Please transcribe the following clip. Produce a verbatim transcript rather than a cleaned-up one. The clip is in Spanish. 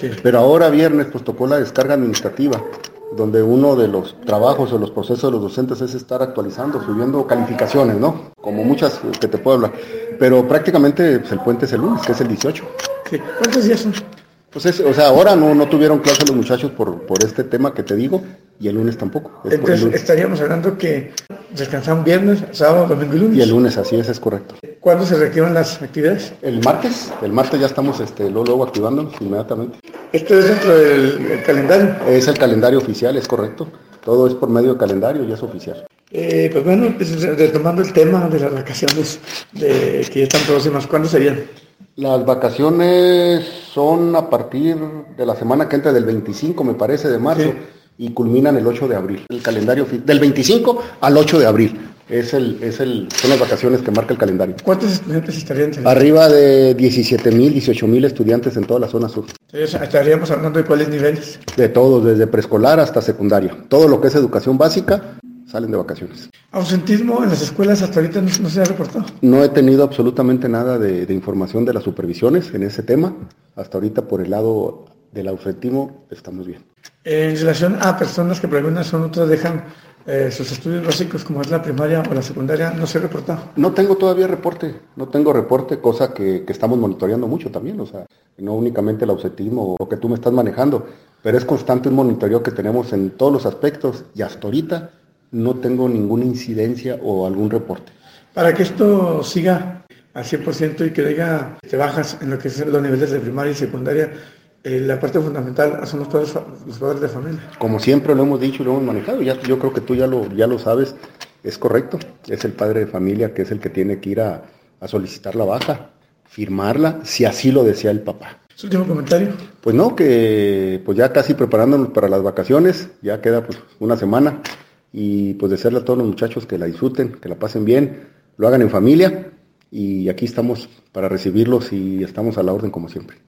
Sí. Pero ahora viernes pues tocó la descarga administrativa, donde uno de los trabajos o los procesos de los docentes es estar actualizando, subiendo calificaciones, ¿no? Como muchas que te puedo hablar. Pero prácticamente pues, el puente es el lunes, que es el dieciocho. Sí. ¿Cuántos días son? Pues es, o sea, ahora no, no tuvieron clase los muchachos por, por este tema que te digo, y el lunes tampoco. Es Entonces lunes. estaríamos hablando que descansaban viernes, sábado, domingo y lunes. Y el lunes, así es, es correcto. ¿Cuándo se reactivan las actividades? El martes, el martes ya estamos este, luego, luego activándonos inmediatamente. ¿Esto es dentro del, del calendario? Es el calendario oficial, es correcto. Todo es por medio de calendario y es oficial. Eh, pues bueno, pues, retomando el tema de las vacaciones de, que ya están próximas, ¿cuándo serían? Las vacaciones son a partir de la semana que entra, del veinticinco, me parece, de marzo, sí. Y culminan el ocho de abril. El calendario del veinticinco al ocho de abril. Es el, es el, son las vacaciones que marca el calendario. ¿Cuántos estudiantes estarían saliendo? Arriba de diecisiete mil, dieciocho mil estudiantes en toda la zona sur. Entonces, estaríamos hablando de cuáles niveles. De todos, desde preescolar hasta secundaria. Todo lo que es educación básica salen de vacaciones. ¿Ausentismo en las escuelas hasta ahorita no, no se ha reportado? No he tenido absolutamente nada de, de información de las supervisiones en ese tema. Hasta ahorita por el lado del ausentismo estamos bien. En relación a personas que por alguna razón otras dejan eh, sus estudios básicos como es la primaria o la secundaria, ¿no se ha reportado? No tengo todavía reporte, no tengo reporte, cosa que, que estamos monitoreando mucho también, o sea, no únicamente el ausentismo o lo que tú me estás manejando, pero es constante un monitoreo que tenemos en todos los aspectos y hasta ahorita no tengo ninguna incidencia o algún reporte. Para que esto siga al cien por ciento y que diga te bajas en lo que son los niveles de primaria y secundaria, eh, la parte fundamental son los padres, los padres de familia. Como siempre lo hemos dicho y lo hemos manejado, ya, yo creo que tú ya lo, ya lo sabes, es correcto, es el padre de familia que es el que tiene que ir a, a solicitar la baja, firmarla, si así lo desea el papá. ¿Su último comentario? Pues no, que pues ya casi preparándonos para las vacaciones, ya queda pues una semana, y pues desearle a todos los muchachos que la disfruten, que la pasen bien, lo hagan en familia, y aquí estamos para recibirlos y estamos a la orden como siempre.